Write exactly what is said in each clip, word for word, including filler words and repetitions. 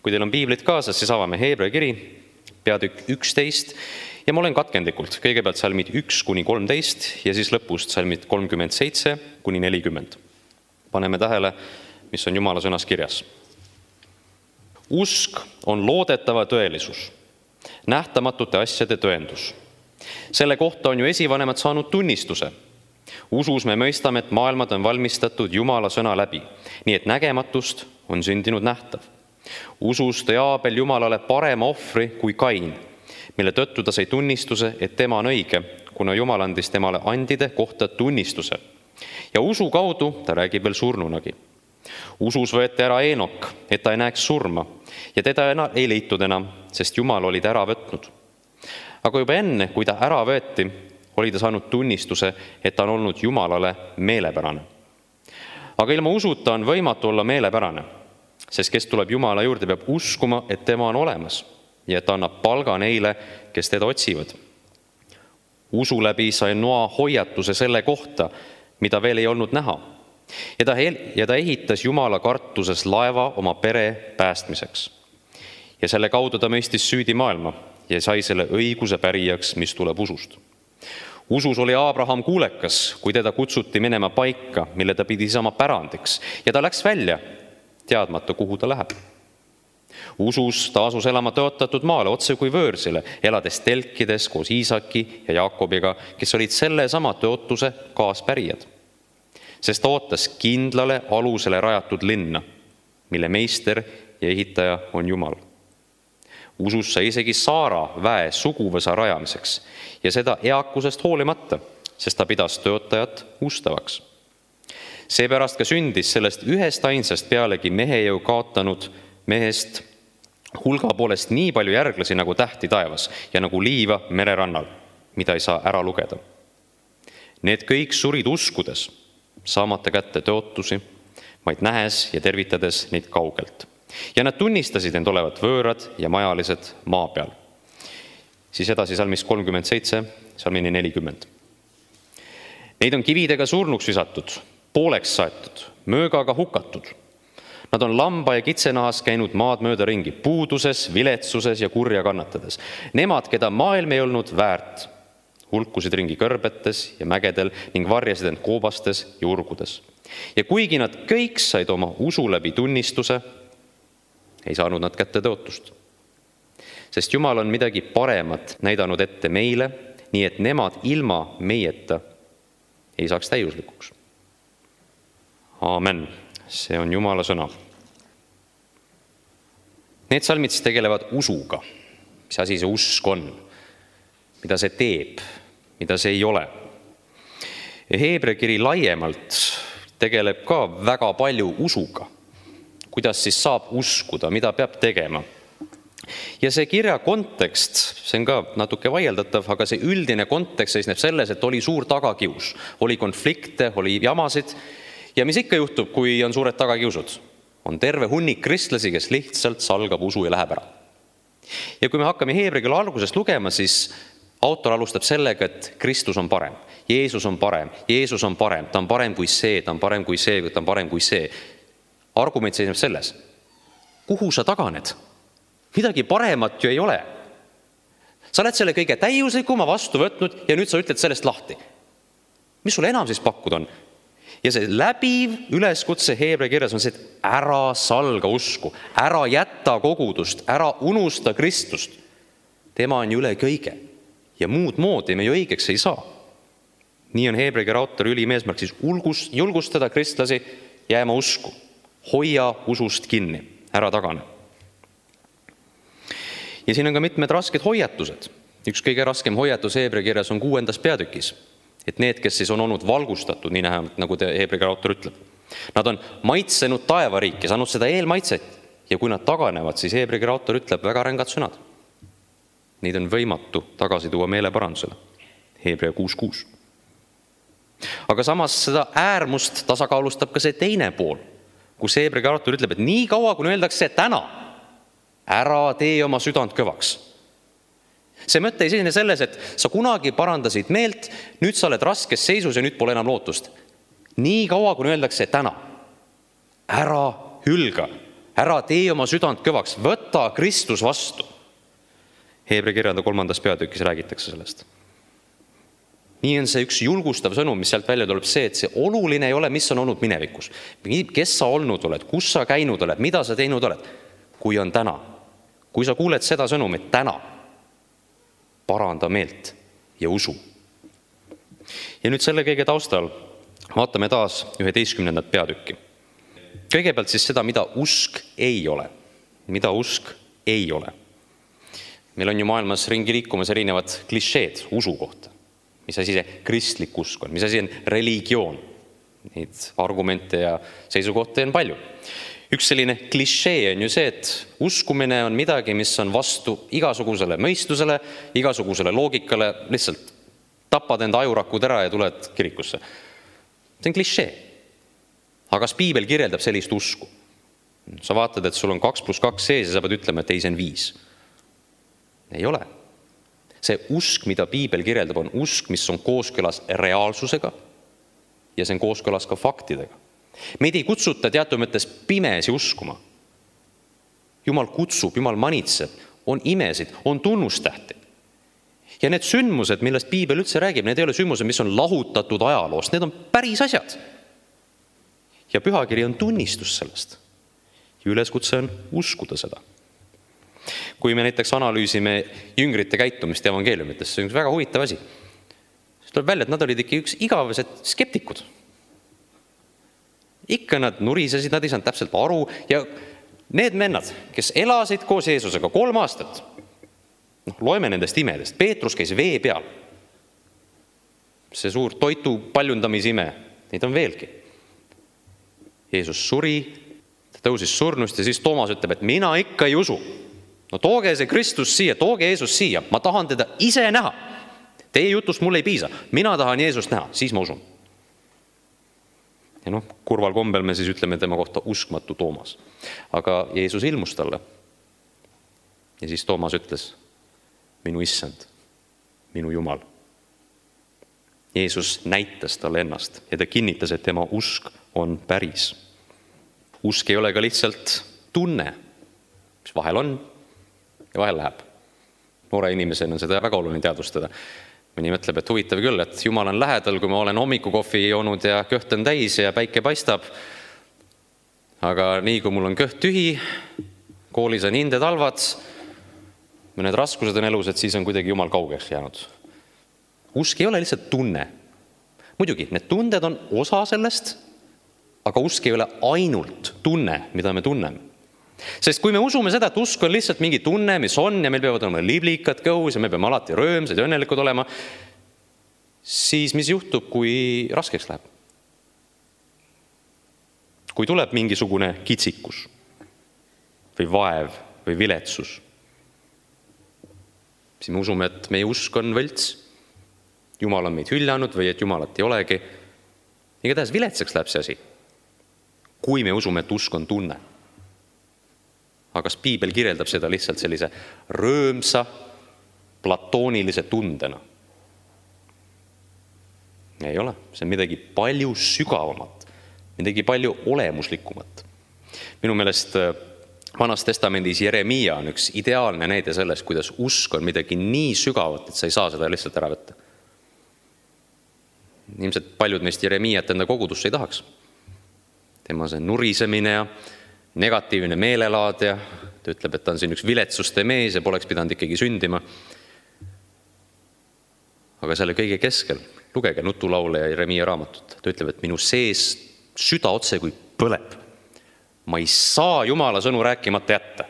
Kui teil on piiblid kaasas, siis avame Heebrea kiri, peatükk üksteist, ja ma olen katkendlikult kõigepealt salmid üks kuni kolmteist ja siis lõpust salmid kolmkümmend seitse kuni nelikümmend. Paneme tähele, mis on Jumala sõnas kirjas. Usk on loodetava tõelisus, nähtamatute asjade tõendus. Selle kohta on ju esivanemad saanud tunnistuse. Usus me mõistame, et maailmad on valmistatud Jumala sõna läbi, nii et nägematust on sündinud nähtav. Usus tõi Aabel Jumalale parema ohvri kui Kain, mille tõttu ta sai tunnistuse, et tema on õige, kuna Jumal andis temale andide kohta tunnistuse. Ja usu kaudu ta räägib veel surnunagi. Usus võeti ära Eenok, et ta ei näeks surma, ja teda ei leitud enam, sest Jumal oli ta ära võtnud. Aga juba enne, kui ta ära võeti, oli ta saanud tunnistuse, et ta on olnud Jumalale meelepärane. Aga ilma usuta on võimatu olla meelepärane, sest kes tuleb Jumala juurde, peab uskuma, et tema on olemas ja et ta annab palga neile, kes teda otsivad. Usu läbi sai Noa hoiatuse selle kohta, mida veel ei olnud näha. Ja ta, ja ta ehitas Jumala kartuses laeva oma pere päästmiseks. Ja selle kaudu ta mõistis süüdi maailma ja sai selle õiguse pärijaks, mis tuleb usust. Usus oli Abraham kuulekas, kui teda kutsuti minema paika, mille ta pidi sama pärandiks, ja ta läks välja, teadmata, kuhu ta läheb. Usus ta asus elama tõotatud maale otse kui võõrsile, elades telkides koos Iisaki ja Jaakobiga, kes olid selle sama tõotuse kaaspärijad. Sest ta ootas kindlale alusele rajatud linna, mille meister ja ehitaja on Jumal. Usus sai isegi Saara väe suguvõsa rajamiseks ja seda eakusest hoolimata, sest ta pidas töötajat ustavaks. Seepärast ka sündis sellest ühest ainsast pealegi mehejõu kaotanud mehest hulga poolest nii palju järglasi nagu tähti taevas ja nagu liiva mererannal, mida ei saa ära lugeda. Need kõik surid uskudes, saamata kätte tõotusi, vaid nähes ja tervitades neid kaugelt. Ja nad tunnistasid end olevat võõrad ja majalised maa peal. Siis edasi salmis kolmkümmend seitse, salmini nelikümmend. Neid on kividega surnuks visatud, pooleks saetud, möögaga hukatud. Nad on lamba ja kitsenahas käinud maad mööda ringi, puuduses, viletsuses ja kurja kannatades. Nemad, keda maailm ei olnud väärt, hulkusid ringi kõrbetes ja mägedel ning varjasid end koobastes ja urgudes. Ja kuigi nad kõik said oma usu läbi tunnistuse, ei saanud nad kätte tõotust. Sest Jumal on midagi paremat näidanud ette meile, nii et nemad ilma meieta ei saaks täiuslikuks. Aamen. See on Jumala sõna. Need salmid tegelevad usuga. Mis asi see usk on? Mida see teeb? Mida see ei ole? Heebrea kiri laiemalt tegeleb ka väga palju usuga. Kuidas siis saab uskuda, mida peab tegema. Ja see kirja kontekst, see on ka natuke vaieldatav, aga see üldine kontekst seisneb selles, et oli suur tagakius. Oli konflikte, oli jamasid. Ja mis ikka juhtub, kui on suured tagakiusud? On terve hunnik kristlasi, kes lihtsalt salgab usu ja läheb ära. Ja kui me hakkame Heebrea kiri algusest lugema, siis autor alustab sellega, et Kristus on parem. Jeesus on parem, Jeesus on parem, ta on parem kui see, ta on parem kui see, ta on parem kui see. Argument seisneb selles. Kuhu sa taganed? Midagi paremat ju ei ole. Sa oled selle kõige täiuslikuma vastu võtnud ja nüüd sa ütled sellest lahti. Mis sul enam siis pakkuda on? Ja see läbiv üleskutse Heebrea kirjas on see, et ära salga usku, ära jätta kogudust, ära unusta Kristust. Tema on ju üle kõige ja muud moodi me ju õigeks ei saa. Nii on Heebrea kirja autori ülim eesmärk siis julgustada kristlasi jääma usku. Hoia usust kinni, ära tagane. Ja siin on ka mitmed rasked hoiatused. Üks kõige raskem hoiatus Heebrea kirjas on kuuendas peatükis. Et need, kes siis on olnud valgustatud, nii näha, nagu te Heebrea kirja autor ütleb. Nad on maitsenud taevariiki, saanud seda eelmaitset. Ja kui nad taganevad, siis Heebrea kirja autor ütleb väga rängad sõnad. Neid on võimatu tagasi tuua meeleparandusele. Heebrea kuus kuus. Aga samas seda äärmust tasakaalustab ka see teine pool, kus Heebrea kirja autor ütleb, et nii kaua, kui öeldakse täna, ära tee oma südant kõvaks. See mõte ei seisne selles, et sa kunagi parandasid meelt, nüüd sa oled raskes seisus ja nüüd pole enam lootust. Nii kaua, kui öeldakse täna, ära hülga, Ära tee oma südant kõvaks, võta Kristus vastu. Heebrea kirjade kolmandas peatükis räägitakse sellest. Nii on see üks julgustav sõnum, mis sealt välja tuleb see, et see oluline ei ole, mis on olnud minevikus. Kes sa olnud oled, kus sa käinud oled, mida sa teinud oled, kui on täna. Kui sa kuuled seda sõnumit täna, paranda meelt ja usu. Ja nüüd selle kõige taustal vaatame taas üheteistkümnendat peatükki. Kõigepealt siis seda, mida usk ei ole. Mida usk ei ole. Meil on ju maailmas ringi liikumas erinevad klišeed usu kohta. Mis asi see kristlik usk on, mis asi on religioon. Neid argumente ja seisukohti on palju. Üks selline klišee on ju see, et uskumine on midagi, mis on vastu igasugusele mõistusele, igasugusele loogikale, lihtsalt tapad enda ajurakud ära ja tuled kirikusse. See on klišee. Aga kas piibel kirjeldab sellist usku? Sa vaatad, et sul on kaks pluss kaks sees ja sa pead ütlema, et ei, see on viis. Ei ole. See usk, mida piibel kirjeldab, on usk, mis on kooskõlas reaalsusega ja see on kooskõlas ka faktidega. Meid ei kutsuta teatud mõttes pimesi uskuma. Jumal kutsub, Jumal manitseb, on imesid, on tunnustähti. Ja need sündmused, millest piibel üldse räägib, need ei ole sündmused, mis on lahutatud ajaloost, need on päris asjad. Ja pühakiri on tunnistus sellest. Ja üleskutse on uskuda seda. Kui me näiteks analüüsime jüngrite käitumist evangeeliumitest, see on üks väga huvitav asi. See tuleb välja, et nad olid ikka üks igavesed skeptikud. Ikka nad nurisesid, nad ei saanud täpselt aru ja need mennad, kes elasid koos Jeesusega kolm aastat, noh, loeme nendest imedest. Peetrus käis vee peal. See suur toitu paljundamisime, neid on veelgi. Jeesus suri, ta tõusis surnust ja siis Toomas ütleb, et mina ikka ei usu. No tooge see Kristus siia, tooge Jeesus siia, ma tahan teda ise näha. Teie jutust mulle ei piisa, mina tahan Jeesust näha, siis ma usun. Ja noh, kurval kombel me siis ütleme tema kohta uskmatu Toomas. Aga Jeesus ilmus talle. Ja siis Toomas ütles, minu issand, minu Jumal. Jeesus näitas talle ennast ja ta kinnitas, et tema usk on päris. Usk ei ole ka lihtsalt tunne, mis vahel on ja vahel läheb. Noore inimesena on seda väga oluline teadvustada. Mõni mõtleb, et huvitav küll, et Jumal on lähedal, kui ma olen hommikukohvi joonud ja kõht on täis ja päike paistab. Aga nii, kui mul on kõht tühi, koolis on hinded halvad, mõned raskused on elus, et siis on kuidagi Jumal kaugeks jäänud. Usk ei ole lihtsalt tunne. Muidugi, need tunded on osa sellest, aga usk ei ole ainult tunne, mida me tunneme. Sest kui me usume seda, et usk on lihtsalt mingi tunne, mis on ja meil peavad olema liblikad kõhus ja me peame alati röömsad ja õnnelikud olema, siis mis juhtub, kui raskeks läheb? Kui tuleb mingisugune kitsikus või vaev või viletsus, siis me usume, et meie usk on võlts, Jumal on meid hüljanud või et Jumalat ei olegi. Igatahes viletsaks läheb see asi, kui me usume, et usk on tunne. Aga kas piibel kirjeldab seda lihtsalt sellise röömsa, platoonilise tundena? Ei ole. See on midagi palju sügavamat, midagi palju olemuslikumat. Minu meelest Vanas testamendis Jeremiia on üks ideaalne näide sellest, kuidas usk on midagi nii sügavat, et sa ei saa seda lihtsalt ära võtta. Ilmselt paljud meist Jeremiat enda kogudusse ei tahaks. Tema see nurisemine ja negatiivne meelelaad ja ta ütleb, et ta on siin üks viletsuste mees ja poleks pidanud ikkagi sündima. Aga selle kõige keskel, lugege Nutulaule ja Jeremiia raamatut. Ta ütleb, et minu sees süda otse kui põleb. Ma ei saa Jumala sõnu rääkimata jätta.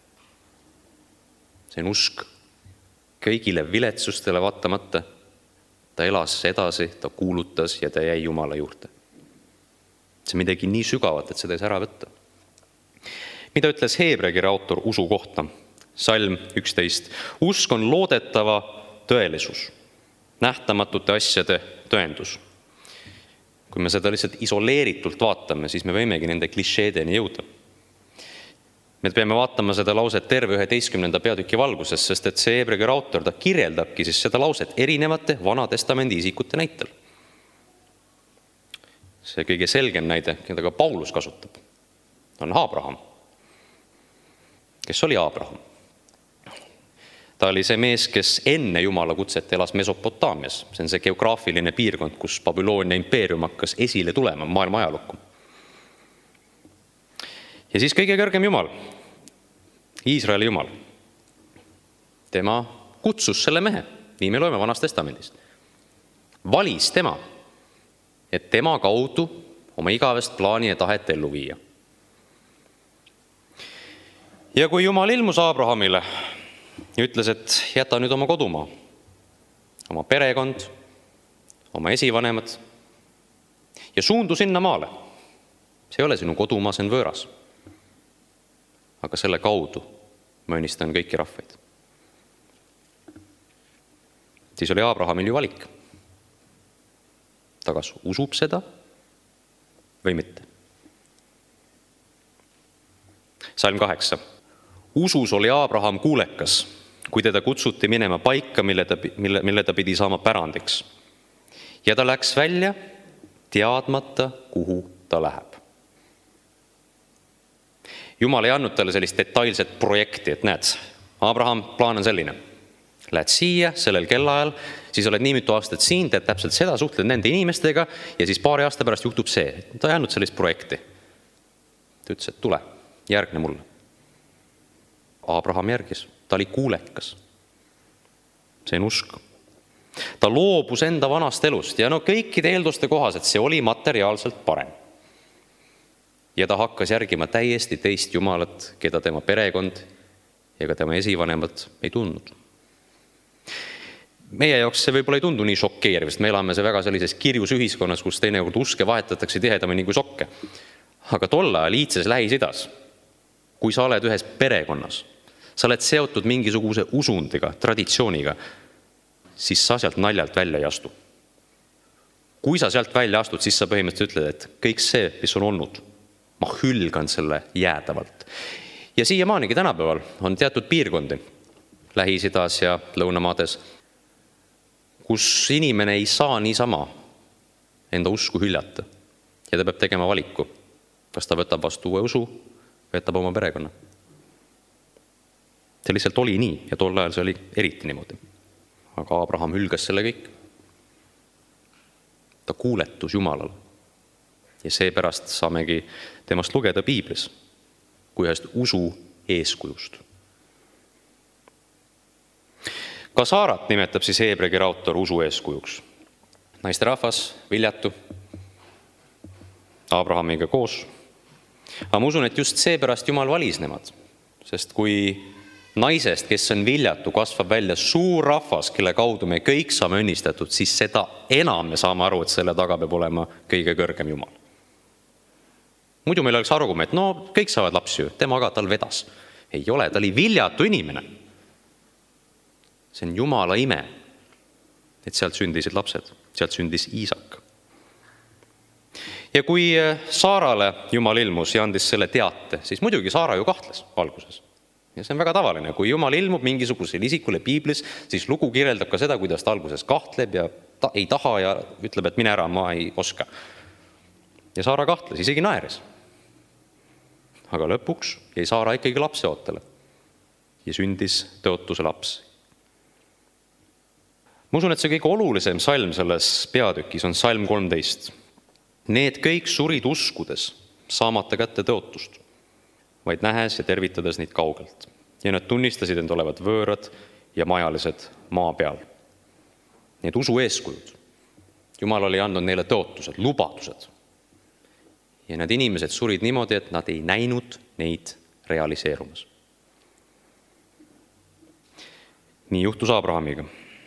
See on usk kõigile viletsustele vaatamata. Ta elas edasi, ta kuulutas ja ta jäi Jumala juurde. See on midagi nii sügavat, et seda ei saa ära võtta. Mida ütles Heebrea kirja autor usu kohta? Salm üksteist. Usk on loodetava tõelisus, nähtamatute asjade tõendus. Kui me seda lihtsalt isoleeritult vaatame, siis me võimegi nende klišeedeni jõuda. Me peame vaatama seda lauset terve üheteistkümnenda peatüki valguses, sest et see Heebrea kirja autor, ta kirjeldabki siis seda lauset erinevate Vanatestamendi isikute näitel. See kõige selgem näide, keda ka Paulus kasutab, on Abraham. kes oli Aabraham. Ta oli see mees, kes enne Jumala kutset elas Mesopotaamias. See on see geograafiline piirkond, kus Babyloonia impeerium hakkas esile tulema maailma ajalukku. Ja siis kõige kõrgem Jumal, Iisraeli Jumal. Tema kutsus selle mehe, nii me loeme Vanast Testamendist. Valis tema, et tema kaudu oma igavest plaani ja tahet ellu viia. Ja kui Jumal ilmus Aabrahamile ja ütles, et jäta nüüd oma kodumaa, oma perekond, oma esivanemad ja suundu sinna maale. See ei ole sinu kodumaa, see on võõras. Aga selle kaudu ma õnnistan kõiki rahvaid. Siis oli Aabrahamil ju valik. Ta kas usub seda või mitte. Salm kaheksa. Usus oli Aabraham kuulekas, kui teda kutsuti minema paika, mille ta, mille, mille ta pidi saama pärandiks. Ja ta läks välja, teadmata, kuhu ta läheb. Jumal ei andnud talle sellist detailset projekti, et näed, Aabraham, plaan on selline. Lähed siia sellel kellaajal, siis oled nii mitu aastat siin, teed täpselt seda, suhtled nende inimestega ja siis paari aasta pärast juhtub see. Ta ei andnud sellist projekti. Ta ütles, et tule, järgne mulle. Aabraham järgis, ta oli kuulekas. See on usk. Ta loobus enda vanast elust ja no kõikide eelduste kohaselt see oli materiaalselt parem. Ja ta hakkas järgima täiesti teist Jumalat, keda tema perekond ja ka tema esivanemad ei tundnud. Meie jaoks see võib-olla ei tundu nii šokeeriv, sest me elame see väga sellises kirjus ühiskonnas, kus teinekord uske vahetatakse tihedamini kui sokke. Aga tolle ajal Iitses Lähis-Idas, kui sa oled ühes perekonnas, sa oled seotud mingisuguse usundiga, traditsiooniga, siis sa sealt naljalt välja ei astu. Kui sa sealt välja astud, siis sa põhimõtteliselt ütled, et kõik see, mis on olnud, ma hülgan selle jäädavalt. Ja siiamaanigi tänapäeval on teatud piirkondi Lähis-Idas ja Lõunamaades, kus inimene ei saa niisama enda usku hüljata ja ta peab tegema valiku, kas ta võtab vastu uue usu või jätab oma perekonna. See lihtsalt oli nii ja tol ajal see oli eriti niimoodi. Aga Aabraham hülgas selle kõik. Ta kuuletus Jumalale ja seepärast saamegi temast lugeda Piiblis kui ühest usu eeskujust. Ka Saarat nimetab siis Heebrea kiri autor usu eeskujuks. Naiste rahvas, viljatu, Aabrahamiga koos. Aga ma usun, et just seepärast Jumal valis nemad, sest kui naisest, kes on viljatu, kasvab välja suur rahvas, kelle kaudu me kõik saame õnnistatud, siis seda enam me saame aru, et selle taga peab olema kõige kõrgem Jumal. Muidu meil oleks argument, no kõik saavad lapsi ju, tema ka tal vedas. Ei ole, ta oli viljatu inimene. See on Jumala ime, et sealt sündisid lapsed, sealt sündis Iisak. Ja kui Saarale Jumal ilmus ja andis selle teate, siis muidugi Saara ju kahtles alguses. Ja see on väga tavaline, kui Jumal ilmub mingisugusele isikule Piiblis, siis lugu kirjeldab ka seda, kuidas ta alguses kahtleb ja ta ei taha ja ütleb, et mine ära, ma ei oska. Ja Saara kahtles, isegi naeris. Aga lõpuks jäi Saara ikkagi lapse ootele ja sündis tõotuse laps. Ma usun, et see kõige olulisem salm selles peatükis on salm kolmteist. Need kõik surid uskudes saamata kätte tõotust, vaid nähes ja tervitades neid kaugelt. Ja nad tunnistasid end olevat võõrad ja majalised maa peal. Need usu eeskujud. Jumal oli andnud neile tõotused, lubadused. Ja need inimesed surid niimoodi, et nad ei näinud neid realiseerumas. Nii juhtus Aabrahamiga.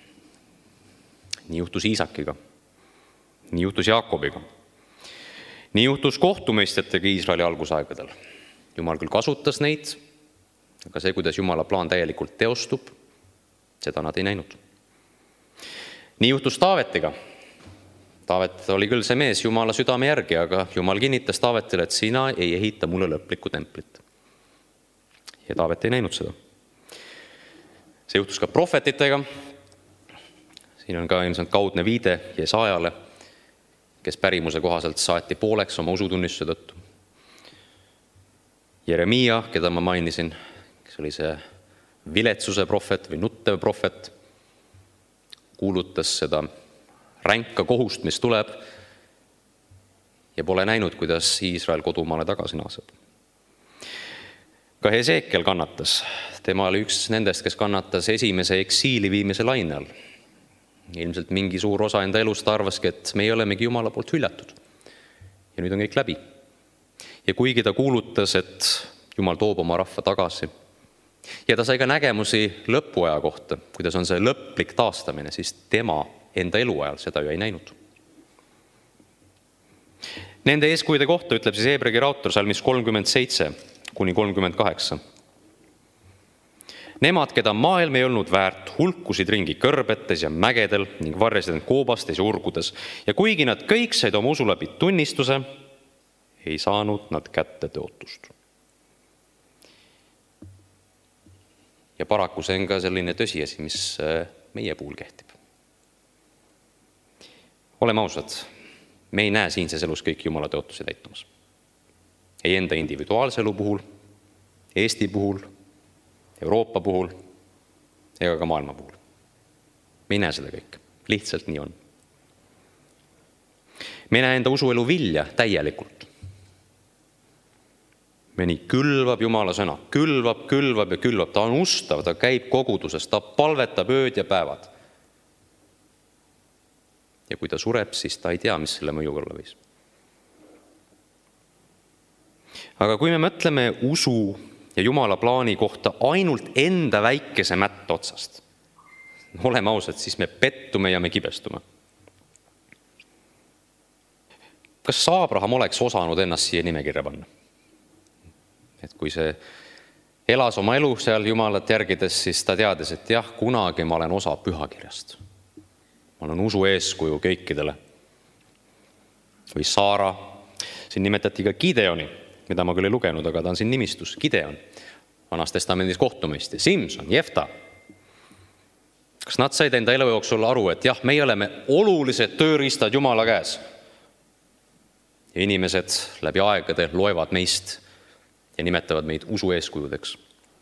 Nii juhtus Iisakiga. Nii juhtus Jaakobiga. Nii juhtus kohtumõistjatega Iisraeli algusaegadel. Jumal küll kasutas neid, aga see, kuidas Jumala plaan täielikult teostub, seda nad ei näinud. Nii juhtus Taavetiga. Taavet oli küll see mees Jumala südame järgi, aga Jumal kinnitas Taavetile, et sina ei ehita mulle lõplikku templit. Ja Taavet ei näinud seda. See juhtus ka prohvetitega. Siin on ka ilmselt kaudne viide Jesaajale, kes pärimuse kohaselt saati pooleks oma usutunnistuse tõttu. Jeremia, keda ma mainisin, kes see oli see viletsuse prohvet või nuttev prohvet, kuulutas seda ränka kohust, mis tuleb, ja pole näinud, kuidas Iisrael kodumaale tagasi naaseb. Ka Hesekiel kannatas. Tema oli üks nendest, kes kannatas esimese eksiili viimise laine all. Ilmselt mingi suur osa enda elust arvaski, et me olemegi Jumala poolt hüljatud. Ja nüüd on kõik läbi. Ja kuigi ta kuulutas, et Jumal toob oma rahva tagasi, ja ta sai ka nägemusi lõpuaja kohta, kuidas on see lõplik taastamine, siis tema enda eluajal seda ju ei näinud. Nende eeskujude kohta ütleb siis Heebreagi raator salmis kolmkümmend seitse kuni kolmkümmend kaheksa. Nemad, keda maailm ei olnud väärt, hulkusid ringi kõrbetes ja mägedel ning varjasid end koobastes ja urgudes. Ja kuigi nad kõik said oma usu läbi tunnistuse, ei saanud nad kätte tõotust. Ja paraku see on ka selline tõsiasi, mis meie puhul kehtib. Oleme ausad, me ei näe siinses elus kõik Jumala tõotusi täitumas. Ei enda individuaalse elu puhul, Eesti puhul, Euroopa puhul ega ka maailma puhul. Me ei näe seda kõik. Lihtsalt nii on. Me ei näe enda usuelu vilja täielikult. Me nii külvab Jumala sõna, külvab, külvab ja külvab. Ta on ustav, ta käib koguduses, ta palvetab ööd ja päevad. Ja kui ta sureb, siis ta ei tea, mis selle mõju olla võis. Aga kui me mõtleme usu ja Jumala plaani kohta ainult enda väikese mätta otsast, oleme ausad, siis me pettume ja me kibestume. Kas Abraham oleks osanud ennast siia nimekirja panna? Et kui see elas oma elu seal Jumalat järgides, siis ta teadis, et jah, kunagi ma olen osa pühakirjast. Ma olen usu eeskuju kõikidele. Või Saara, siin nimetati ka Gideoni, mida ma küll ei lugenud, aga ta on siin nimistus, Gideon, Vanas testamendis kohtumõistja, Simson, Jefta. Kas nad said enda elu jooksul aru, et jah, me oleme olulised tööriistad Jumala käes. Ja inimesed läbi aegade loevad meist ja nimetavad meid usu eeskujudeks.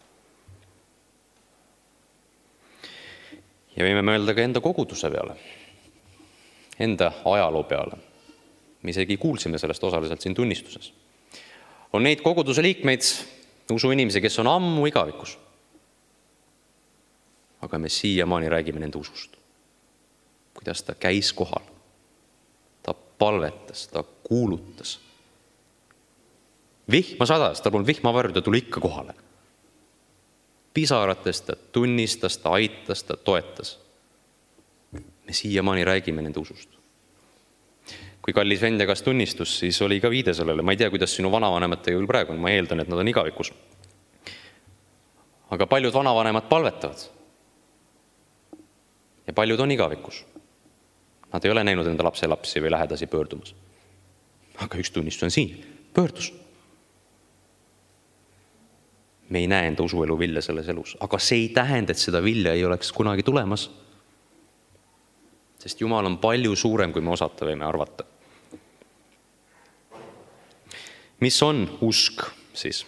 Ja võime mõelda ka enda koguduse peale, enda ajaloo peale. Me isegi kuulsime sellest osaliselt siin tunnistuses. On neid koguduse liikmeid, usu inimesi, kes on ammu igavikus. Aga me siiamaani räägime nende usust. Kuidas ta käis kohal, ta palvetas, ta kuulutas. Vihma sadas, ta polnud vihmavarju, ta tuli ikka kohale. Pisarates ta tunnistas, ta aitas, ta toetas. Me siiamaani räägime nende usust. Kui kallis vend jagas tunnistus, siis oli ka viide sellele. Ma ei tea, kuidas sinu vanavanematega küll praegu on, ma eeldan, et nad on igavikus. Aga paljud vanavanemad palvetavad. Ja paljud on igavikus. Nad ei ole näinud enda lapse lapsi või lähedasi pöördumas. Aga üks tunnistus on siin, pöördus. Me ei näe enda usuelu vilja selles elus, aga see ei tähenda, et seda vilja ei oleks kunagi tulemas. Sest Jumal on palju suurem, kui me osata võime arvata. Mis on usk siis?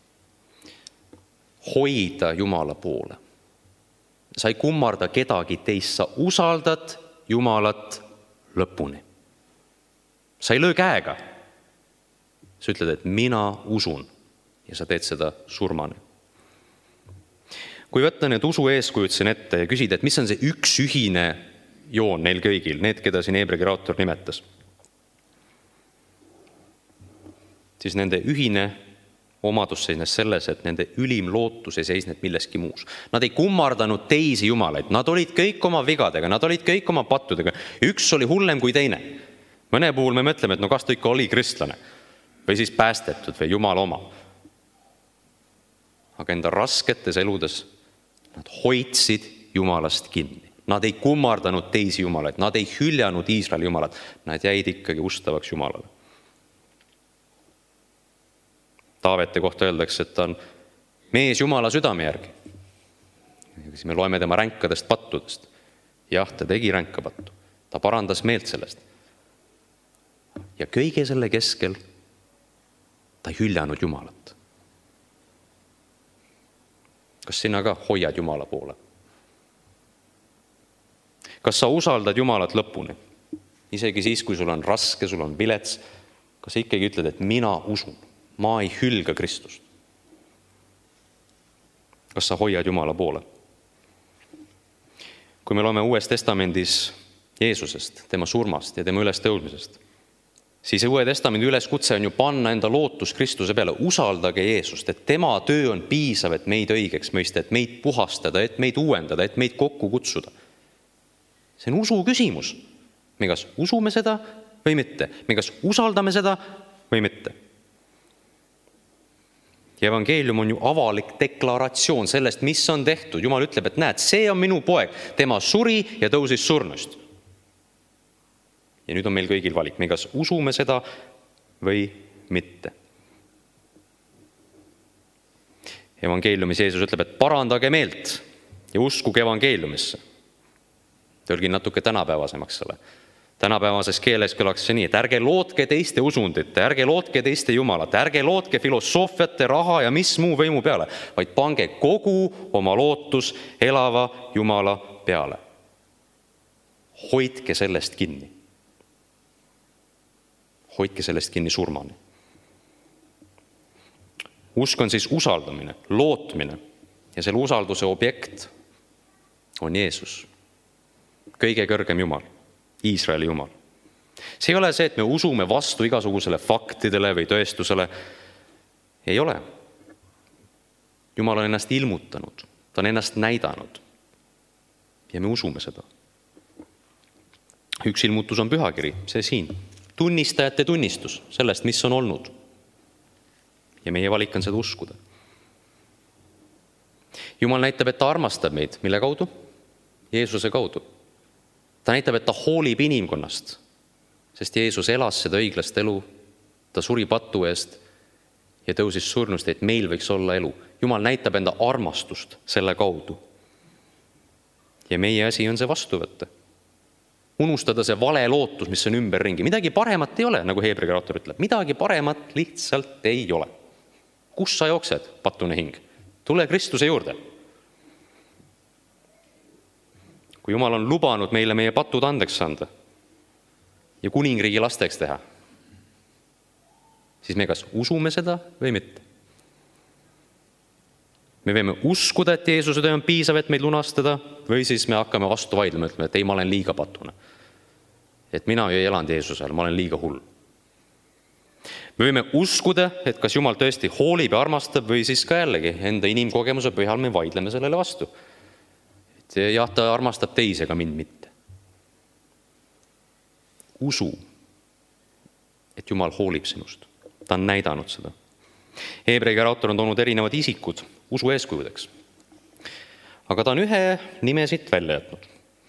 Hoida Jumala poole. Sa ei kummarda kedagi teist, sa usaldad Jumalat lõpuni. Sa ei löö käega. Sa ütled, et mina usun ja sa teed seda surmani. Kui võtta need usu eeskujud siin ette ja küsida, et mis on see üks ühine joon neil kõigil, need, keda siin Heebreagi raator nimetas, siis nende ühine omadus seisnes selles, et nende ülim lootus ei seisnud milleski muus. Nad ei kummardanud teisi jumalaid, nad olid kõik oma vigadega, nad olid kõik oma pattudega. Üks oli hullem kui teine. Mõne puhul me mõtleme, et no kas ta ikka oli kristlane või siis päästetud või Jumala oma. Aga enda rasketes eludes nad hoidsid Jumalast kinni. Nad ei kummardanud teisi jumalaid, nad ei hüljanud Iisraeli jumalat, nad jäid ikkagi ustavaks Jumalale. Taavete kohta öeldakse, et ta on mees Jumala südame järgi. Siis me loeme tema ränkadest pattudest. Jah, ta tegi ränka pattu. Ta parandas meelt sellest. Ja kõige selle keskel ta ei hüljanud Jumalat. Kas sina ka hoiad Jumala poole? Kas sa usaldad Jumalat lõpuni? Isegi siis, kui sul on raske, sul on vilets, kas sa ikkagi ütled, et mina usun, ma ei hülga Kristust? Kas sa hoiad Jumala poole? Kui me loeme Uues Testamendis Jeesusest, tema surmast ja tema ülestõusmisest, siis Uue Testamendi üleskutse on ju panna enda lootus Kristuse peale. Usaldage Jeesust, et tema töö on piisav, et meid õigeks mõista, et meid puhastada, et meid uuendada, et meid kokku kutsuda. See on usu küsimus. Me kas usume seda või mitte? Me kas usaldame seda või mitte? Ja evangeelium on ju avalik deklaratsioon sellest, mis on tehtud. Jumal ütleb, et näed, see on minu poeg. Tema suri ja tõusis surnust. Ja nüüd on meil kõigil valik. Me kas usume seda või mitte. Evangeeliumis Jeesus ütleb, et parandage meelt ja uskuge evangeeliumisse. Tõlgin natuke tänapäevasemaks selle. Tänapäevases keeles kõlaks see nii, et ärge lootke teiste usundite, ärge lootke teiste jumalat, ärge lootke filosoofiate, raha ja mis muu võimu peale, vaid pange kogu oma lootus elava Jumala peale. Hoidke sellest kinni. Hoidke sellest kinni surmani. Usk on siis usaldamine, lootmine ja selle usalduse objekt on Jeesus. Kõige kõrgem Jumal, Iisraeli Jumal. See ei ole see, et me usume vastu igasugusele faktidele või tõestusele. Ei ole. Jumal on ennast ilmutanud, ta on ennast näidanud ja me usume seda. Üks ilmutus on pühakiri, see siin. Tunnistajate tunnistus sellest, mis on olnud. Ja meie valik on seda uskuda. Jumal näitab, et ta armastab meid. Mille kaudu? Jeesuse kaudu. Ta näitab, et ta hoolib inimkonnast, sest Jeesus elas seda õiglast elu, ta suri patu eest ja tõusis surnust, et meil võiks olla elu. Jumal näitab enda armastust selle kaudu. Ja meie asi on see vastu võtta. Unustada see vale lootus, mis on ümberringi. Midagi paremat ei ole, nagu Heebreide autor ütleb. Midagi paremat lihtsalt ei ole. Kus sa jooksed, patune hing? Tule Kristuse juurde. Kui Jumal on lubanud meile meie patud andeks anda ja kuningriigi lasteks teha, siis me kas usume seda või mitte. Me võime uskuda, et Jeesuse töö on piisav, et meid lunastada, või siis me hakkame vastu vaidlema, ütleme, et ei, ma olen liiga patune. Et mina ei elanud Jeesusel, ma olen liiga hull. Me võime uskuda, et kas Jumal tõesti hoolib ja armastab, või siis ka jällegi enda inimkogemuse põhjal me vaidleme sellele vastu. Jah, ta armastab teise, aga mind mitte. Usu, et Jumal hoolib sinust. Ta on näidanud seda. Heebreide autor on toonud erinevad isikud usu eeskujudeks. Aga ta on ühe nime siit välja jätnud.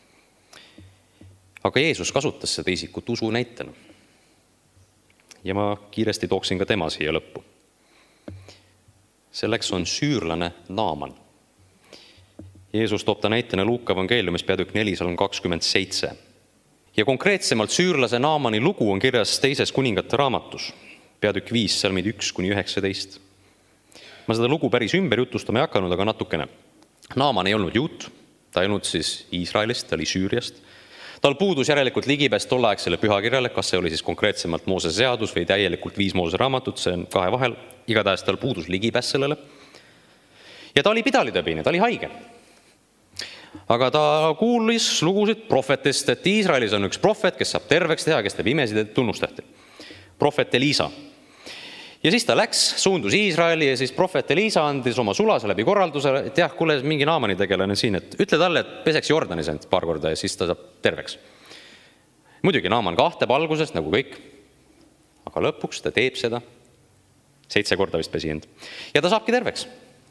Aga Jeesus kasutas seda isikut usu näitena. Ja ma kiiresti tooksin ka tema siia lõppu. Selleks on süürlane Naaman. Jeesus toob ta näitena Luuka evangeeliumis peatükk neli, seal on kakskümmend seitse. Ja konkreetsemalt süürlase Naamani lugu on kirjas teises kuningate raamatus, peatükk viis, salmid üks kuni üheksateist. Ma seda lugu päris ümber jutustama ei hakanud, aga natukene. Naaman ei olnud juut, ta ei olnud siis Iisraelist, ta oli Süüriast. Tal puudus järelikult ligipääs tolleaegsele pühakirjale, kas see oli siis konkreetsemalt Moosese seadus või täielikult viis Moosese raamatut, see on kahe vahel. Igatahes tal puudus ligipääs sellele. Ja ta oli pidalitõbine, ta oli haige. Aga ta kuulis lugusid prohvetist, et Iisraelis on üks prohvet, kes saab terveks teha, kes teeb imesid, et tunnustahti. Prohvet Eliisa. Ja siis ta läks, suundus Iisraeli ja siis prohvet Eliisa andis oma sulase läbi korraldusele, et jah, kuule mingi Naamani tegelane siin, et ütle talle, et peseks Jordanis end paar korda ja siis ta saab terveks. Muidugi Naaman kahteb algusest, nagu kõik, aga lõpuks ta teeb seda. Seitse korda vist pesi end. Ja ta saabki terveks.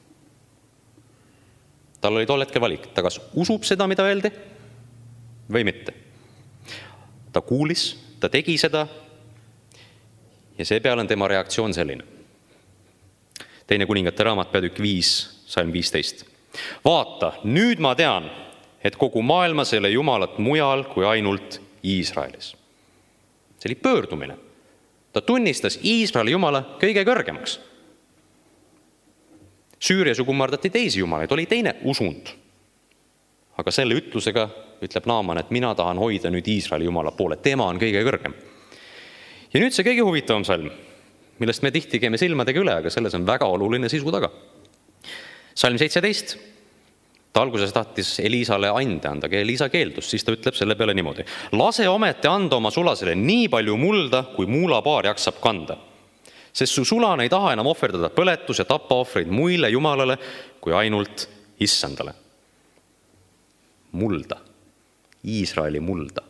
Tal oli tol hetkel valik, ta kas usub seda, mida öeldi, või mitte. Ta kuulis, ta tegi seda ja seepeale on tema reaktsioon selline. Teine kuningate raamat, peatükk viis, salm viisteist. Vaata, nüüd ma tean, et kogu maailmas ei ole Jumalat mujal kui ainult Iisraelis. See oli pöördumine. Ta tunnistas Iisraeli Jumala kõige kõrgemaks. Süürias ju kummardati teisi jumalaid, oli teine usund. Aga selle ütlusega ütleb Naaman, et mina tahan hoida nüüd Iisraeli jumala poole, tema on kõige kõrgem. Ja nüüd see kõige huvitavam salm, millest me tihti käime silmadega üle, aga selles on väga oluline sisu taga. Salm seitseteist. Ta alguses tahtis Eliisale ande anda, aga Eliisa keeldus, siis ta ütleb selle peale niimoodi. Lase ometi anda oma sulasele nii palju mulda, kui muulapaar jaksab kanda. Sest su sulane ei taha enam ohverdada põletus- ja tappaohvreid muile jumalale, kui ainult issandale. Mulda. Iisraeli mulda.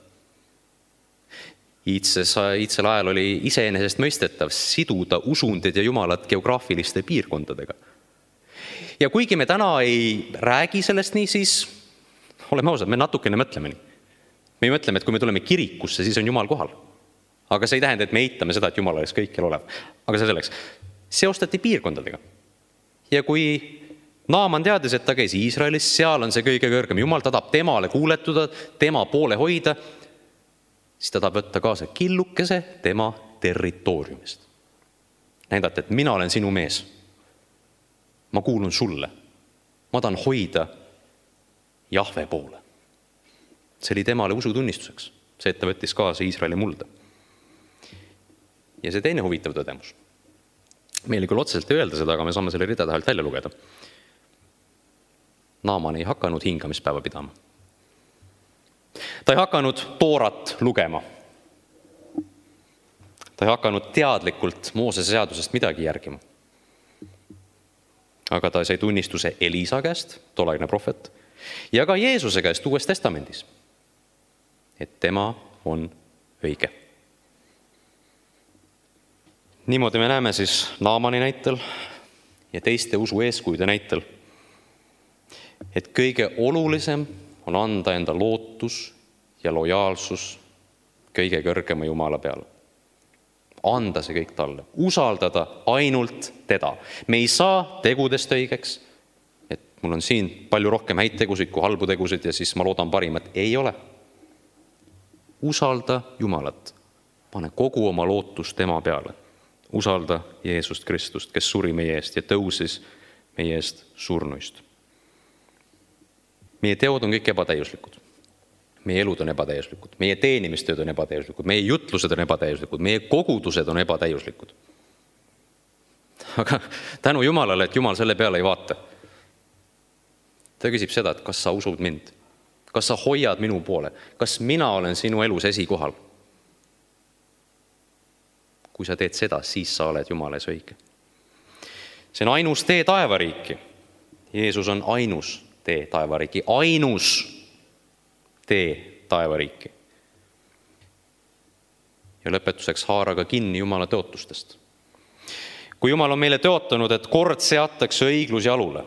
Iitses, iitsel ajal oli iseenesest mõistetav siduda usundid ja jumalad geograafiliste piirkondadega. Ja kuigi me täna ei räägi sellest nii, siis oleme ausad, me natukene mõtleme nii. Me mõtleme, et kui me tuleme kirikusse, siis on Jumal kohal. Aga see ei tähenda, et me eitame seda, et Jumal oleks kõikjal olev. Aga see selleks. Seostati piirkondadega. Ja kui Naaman teadis, et ta käis Iisraelis, seal on see kõige kõrgem Jumal, ta tahab temale kuuletuda, tema poole hoida, siis ta tahab võtta kaasa killukese tema territooriumist. Näidata, et mina olen sinu mees. Ma kuulun sulle. Ma tahan hoida Jahve poole. See oli temale usutunnistuseks. See, et ta võttis kaasa Iisraeli mulda. Ja see teine huvitav tõdemus. Meile küll otseselt ei öelda seda, aga me saame selle rida tahalt välja lugeda. Naaman ei hakanud hingamispäeva pidama. Ta ei hakanud Toorat lugema. Ta ei hakanud teadlikult Moosese seadusest midagi järgima. Aga ta sai tunnistuse Eliisa käest, tolleaegne prohvet, ja ka Jeesuse käest Uues Testamendis, et tema on õige. Niimoodi me näeme siis Naamani näitel ja teiste usu eeskujude näitel, et kõige olulisem on anda enda lootus ja lojaalsus kõige kõrgema Jumala peale. Anda see kõik talle. Usaldada ainult teda. Me ei saa tegudest õigeks, et mul on siin palju rohkem häid tegusid kui halbu tegusid ja siis ma loodan parimat. Ei ole. Usalda Jumalat. Pane kogu oma lootus tema peale. Usalda Jeesust Kristust, kes suri meie eest ja tõusis meie eest surnuist. Meie teod on kõik ebatäiuslikud. Meie elud on ebatäiuslikud, meie teenimistööd on ebatäiuslikud, meie jutlused on ebatäiuslikud, meie kogudused on ebatäiuslikud. Aga tänu Jumalale, et Jumal selle peale ei vaata. Ta küsib seda, et kas sa usud mind? Kas sa hoiad minu poole? Kas mina olen sinu elus esikohal? Kui sa teed seda, siis sa oled Jumales õige. See on ainus tee taevariiki. Jeesus on ainus tee taevariiki, ainus tee taevariiki. Ja lõpetuseks haaraga kinni Jumala tõotustest. Kui Jumal on meile tõotanud, et kord seatakse õiglus jalule,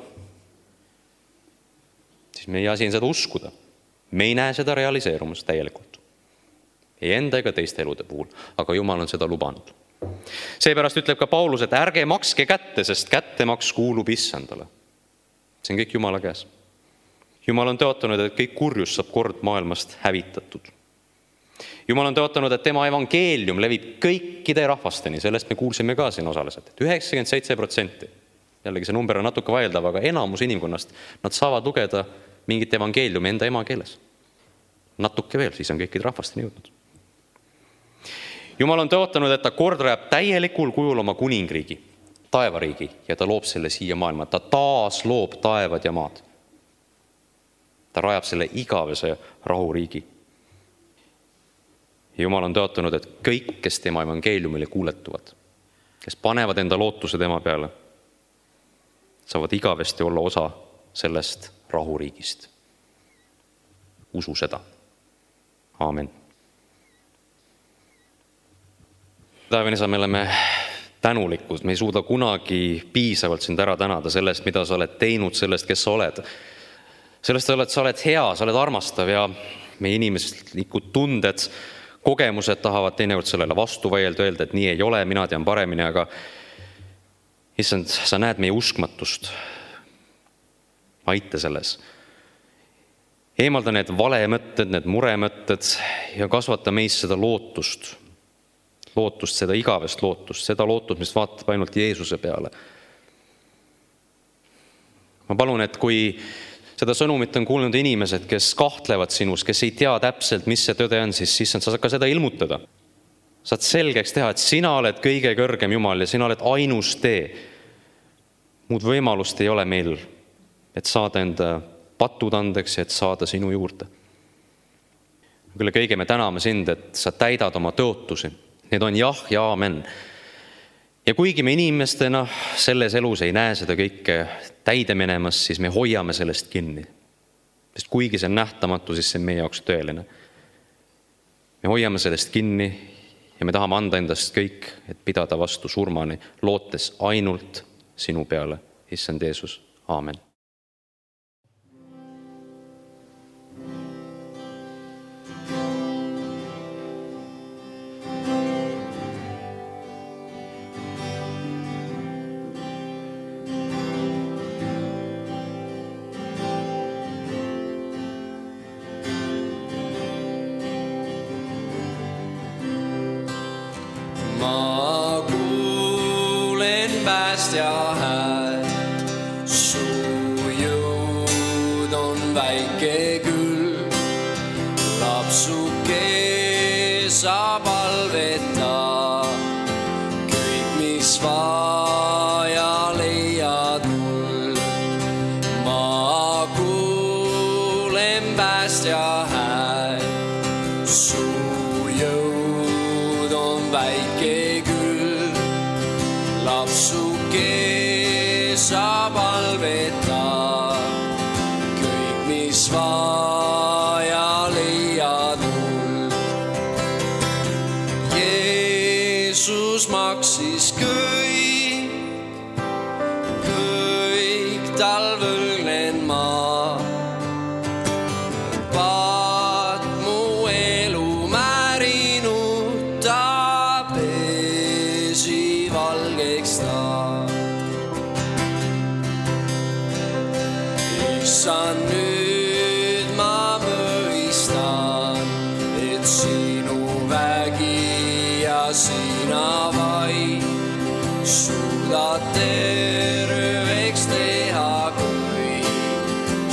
siis me ei asi seda uskuda. Me ei näe seda realiseerumas täielikult. Ei enda ega teiste elude puhul, aga Jumal on seda lubanud. Seepärast ütleb ka Paulus, et ärge makske kätte, sest kättemaks kuulub issandale. See on kõik Jumala käes. Jumal on tõotanud, et kõik kurjus saab kord maailmast hävitatud. Jumal on tõotanud, et tema evangeelium levib kõikide rahvasteni, sellest me kuulsime ka siin osaliselt, et üheksakümmend seitse protsenti. Jällegi see number on natuke vaieldava, aga enamus inimkonnast, nad saavad lugeda mingit evangeeliumi enda emakeeles. Natuke veel, siis on kõikide rahvasteni jõudnud. Jumal on tõotanud, et ta kord rajab täielikul kujul oma kuningriigi, taevariigi, ja ta loob selle siia maailma. Ta taas loob taevad ja maad. Ta rajab selle igavese rahuriigi. Jumal on tõotanud, et kõik, kes tema evangeeliumile kuuletuvad, kes panevad enda lootuse tema peale, saavad igavesti olla osa sellest rahuriigist. Usu seda. Aamen. Taevane isa, me oleme tänulikud, me ei suuda kunagi piisavalt sind ära tänada sellest, mida sa oled teinud, sellest, kes sa oled. Sellest oled, sa oled hea, sa oled armastav ja meie inimeslikud tunded, kogemused tahavad teinekord sellele vastu vaielda, öelda, et nii ei ole, mina tean paremini, aga issand, sa näed meie uskmatust. Aita selles. Eemalda need valemõtted, need muremõtted ja kasvata meis seda lootust. Lootust, seda igavest lootust, seda lootust, mis vaatab ainult Jeesuse peale. Ma palun, et kui seda sõnumit on kuulnud inimesed, kes kahtlevad sinus, kes ei tea täpselt, mis see tõde on, siis, siis sa saad ka seda ilmutada. Saad selgeks teha, et sina oled kõige kõrgem Jumal ja sina oled ainus tee. Muud võimalust ei ole meil, et saada enda patud andeks ja et saada sinu juurde. Küll kõige me täname sind, et sa täidad oma tõotusi. Need on jah ja amen. Ja kuigi me inimestena selles elus ei näe seda kõike täide minemas, siis me hoiame sellest kinni. Sest kuigi see on nähtamatu, siis see on meie jaoks tõeline. Me hoiame sellest kinni ja me tahame anda endast kõik, et pidada vastu surmani, lootes ainult sinu peale, Issand Jeesus. Aamen. Ma kuulen päästja hääl, su jõud on väike küll. Lapsuke sa palveta, kõik mis vaja leiad mul. Ma kuulen päästja hääl, su jõud on väike küll. Lapsuke sa palveta, kõik mis vaja leiad mul. Jeesus maksis kõik, kõik tal võlgnen ma. Paat mu elu määrinud, ta pesi valgeks ta. Issand, nüüd ma mõistan, et sinu vägi ja sina vaid suudad terveks teha kõik,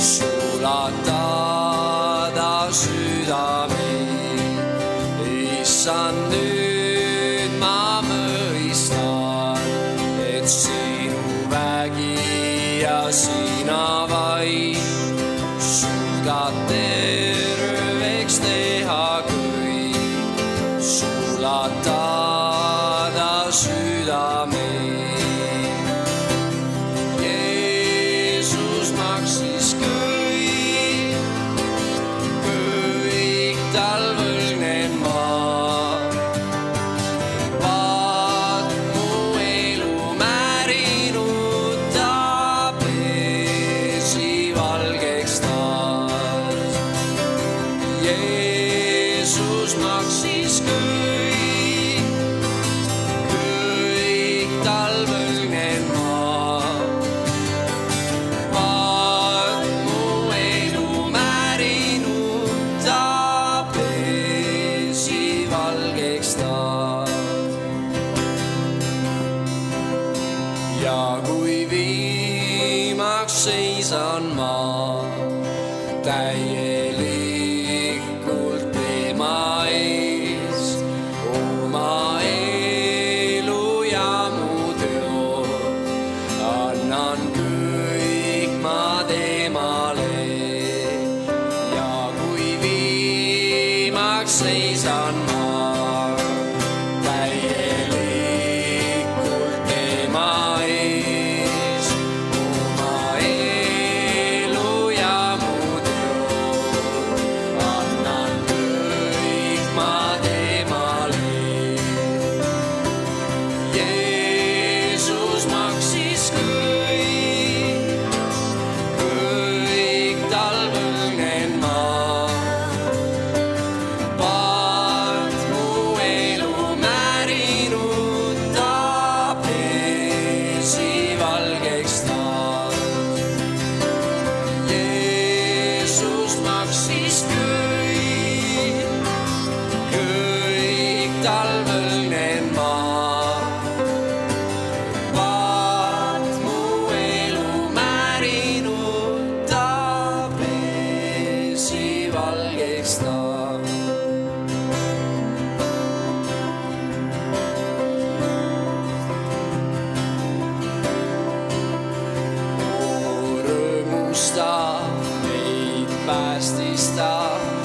sulatada südameid. Issand, nüüd ma mõistan, et sinu vägi ja sina vaid suudad terveks teha kõik, sulatada südameid. Jeesus maksis kõik, kõik tal võlgnen ma. Paat mu elu määrinud, ta pesi valgeks taas. Jeesus maksis kõik, kõik tal võlgnen ma. Paat mu elu määrinud, ta pesi valgeks taas. Ja kui viimaks seisan ma täielikult tema ees, oma elu ja mu teod annan kõik ma temale. Ja kui viimaks seisan ma täielikult tema ees, oma elu ja mu teod annan kõik ma temale. Jeesus maksis kõik, kõik tal võlgnen ma. Paat valgeks ta. Meid päästis ta,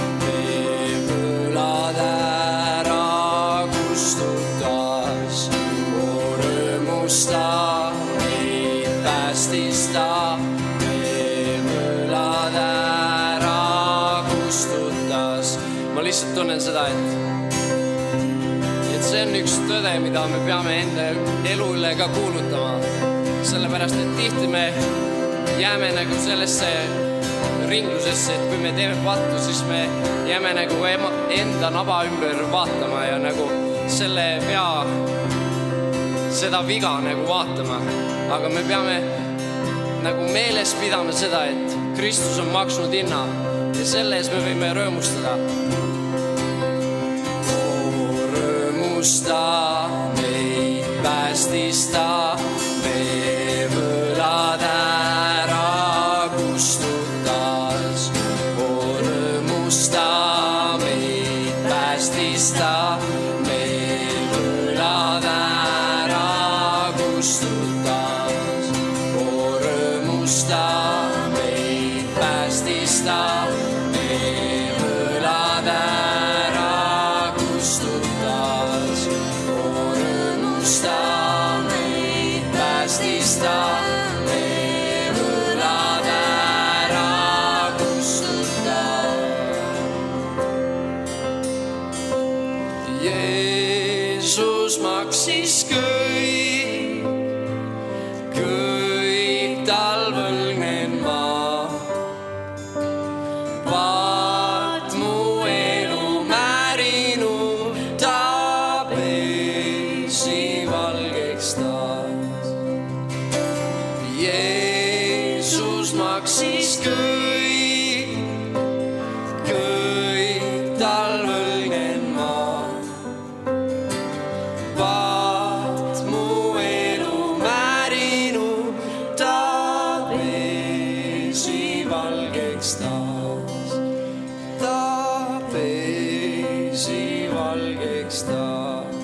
veevõlad ära kustutas. Rõõmus ta, meid päästis ta, veevõlad ära kustutas. Ma lihtsalt tunnen seda, et, et see on üks tõde, mida me peame enda elu üle ka kuulutama. Sellepärast, et tihti me jääme nagu sellesse ringlusesse, et kui me teeme pattu, siis me jääme nagu enda naba ümber vaatama ja nagu selle pea, seda viga nagu vaatama. Aga me peame nagu meeles pidama seda, et Kristus on maksnud hinna ja selle ees me võime rõõmustada. Rõõmusta, meid päästis ta, veevõlad ära kustutas. Rõõmusta, meid päästis ta, veevõlad ära kustutas. Rõõmusta, meid päästis ta, veevõlad ära kustutas. Rõõmusta, meid päästis ta, veevõlad ära kustutas. Jeesus maksis kõik, kõik tal võlgnen ma. Vaat mu elu määrinu, ta pesi valgeks taas. Jeesus maksis kõik, kõik tal võlgnen ma. Vaat mu elu määrinu, ta pesi valgeks taas. Ta pesi valgeks taas.